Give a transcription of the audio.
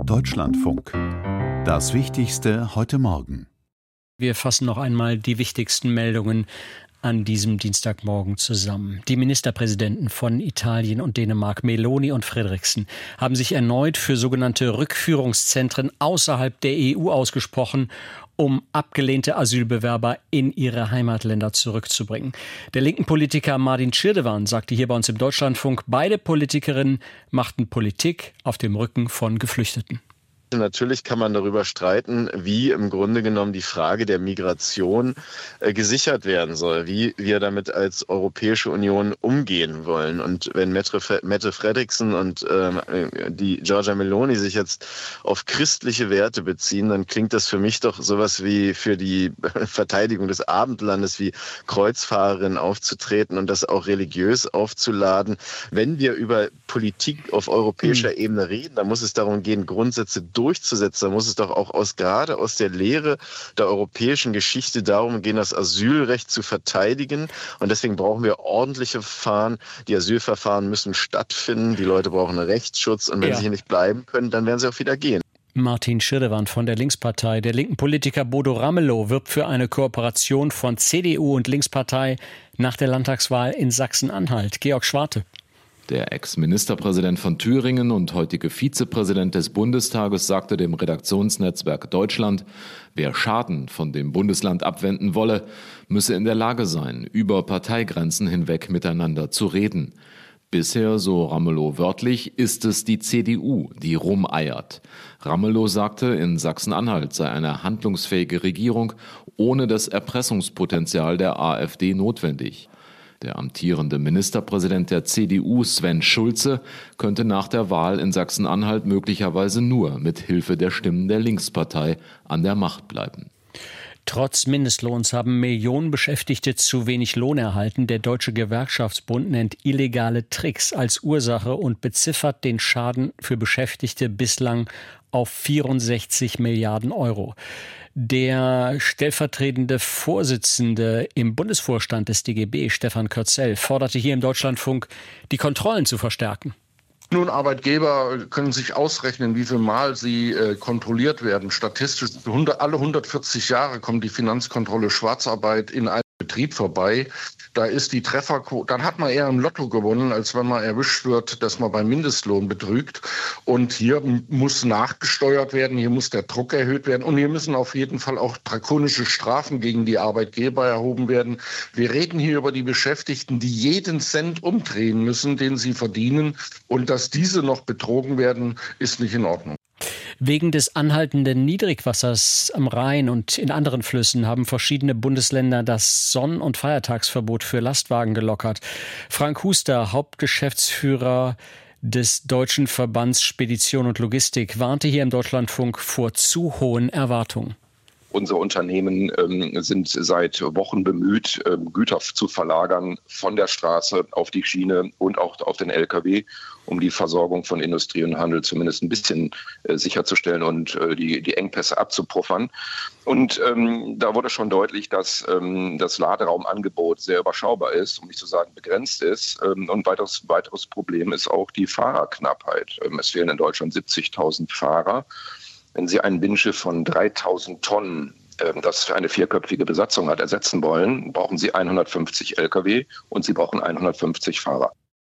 Deutschlandfunk. Das Wichtigste heute Morgen. Wir fassen noch einmal die wichtigsten Meldungen an diesem Dienstagmorgen zusammen. Die Ministerpräsidenten von Italien und Dänemark, Meloni und Frederiksen, haben sich erneut für sogenannte Rückführungszentren außerhalb der EU ausgesprochen, um abgelehnte Asylbewerber in ihre Heimatländer zurückzubringen. Der linken Politiker Martin Schirdewan sagte hier bei uns im Deutschlandfunk, beide Politikerinnen machten Politik auf dem Rücken von Geflüchteten. Natürlich kann man darüber streiten, wie im Grunde genommen die Frage der Migration gesichert werden soll, wie wir damit als Europäische Union umgehen wollen. Und wenn Mette Frederiksen und die Giorgia Meloni sich jetzt auf christliche Werte beziehen, dann klingt das für mich doch sowas wie für die Verteidigung des Abendlandes, wie Kreuzfahrerin aufzutreten und das auch religiös aufzuladen. Wenn wir über Politik auf europäischer Ebene reden, dann muss es darum gehen, Grundsätze durchzusetzen. Da muss es doch auch gerade aus der Lehre der europäischen Geschichte darum gehen, das Asylrecht zu verteidigen. Und deswegen brauchen wir ordentliche Verfahren. Die Asylverfahren müssen stattfinden. Die Leute brauchen Rechtsschutz. Und wenn sie hier nicht bleiben können, dann werden sie auch wieder gehen. Martin Schirdewan von der Linkspartei. Der linken Politiker Bodo Ramelow wirbt für eine Kooperation von CDU und Linkspartei nach der Landtagswahl in Sachsen-Anhalt. Georg Schwarte. Der Ex-Ministerpräsident von Thüringen und heutige Vizepräsident des Bundestages sagte dem Redaktionsnetzwerk Deutschland, wer Schaden von dem Bundesland abwenden wolle, müsse in der Lage sein, über Parteigrenzen hinweg miteinander zu reden. Bisher, so Ramelow wörtlich, ist es die CDU, die rumeiert. Ramelow sagte, in Sachsen-Anhalt sei eine handlungsfähige Regierung ohne das Erpressungspotenzial der AfD notwendig. Der amtierende Ministerpräsident der CDU, Sven Schulze, könnte nach der Wahl in Sachsen-Anhalt möglicherweise nur mit Hilfe der Stimmen der Linkspartei an der Macht bleiben. Trotz Mindestlohns haben Millionen Beschäftigte zu wenig Lohn erhalten. Der Deutsche Gewerkschaftsbund nennt illegale Tricks als Ursache und beziffert den Schaden für Beschäftigte bislang auf 64 Milliarden Euro. Der stellvertretende Vorsitzende im Bundesvorstand des DGB, Stefan Kürzel, forderte hier im Deutschlandfunk, die Kontrollen zu verstärken. Nun, Arbeitgeber können sich ausrechnen, wie viel Mal sie kontrolliert werden. Statistisch alle 140 Jahre kommt die Finanzkontrolle Schwarzarbeit in einem Betrieb vorbei. Da ist die Trefferquote, dann hat man eher im Lotto gewonnen, als wenn man erwischt wird, dass man beim Mindestlohn betrügt. Und hier muss nachgesteuert werden, hier muss der Druck erhöht werden und hier müssen auf jeden Fall auch drakonische Strafen gegen die Arbeitgeber erhoben werden. Wir reden hier über die Beschäftigten, die jeden Cent umdrehen müssen, den sie verdienen. Und dass diese noch betrogen werden, ist nicht in Ordnung. Wegen des anhaltenden Niedrigwassers am Rhein und in anderen Flüssen haben verschiedene Bundesländer das Sonn- und Feiertagsverbot für Lastwagen gelockert. Frank Huster, Hauptgeschäftsführer des Deutschen Verbands Spedition und Logistik, warnte hier im Deutschlandfunk vor zu hohen Erwartungen. Unsere Unternehmen sind seit Wochen bemüht, Güter zu verlagern von der Straße auf die Schiene und auch auf den Lkw, um die Versorgung von Industrie und Handel zumindest ein bisschen sicherzustellen und die Engpässe abzupuffern. Und da wurde schon deutlich, dass das Laderaumangebot sehr überschaubar ist, um nicht zu sagen begrenzt ist. Und weiteres Problem ist auch die Fahrerknappheit. Es fehlen in Deutschland 70.000 Fahrer. Wenn Sie ein Binnenschiff von 3.000 Tonnen, das für eine vierköpfige Besatzung hat, ersetzen wollen, brauchen Sie 150 Lkw und Sie brauchen 150 Fahrer.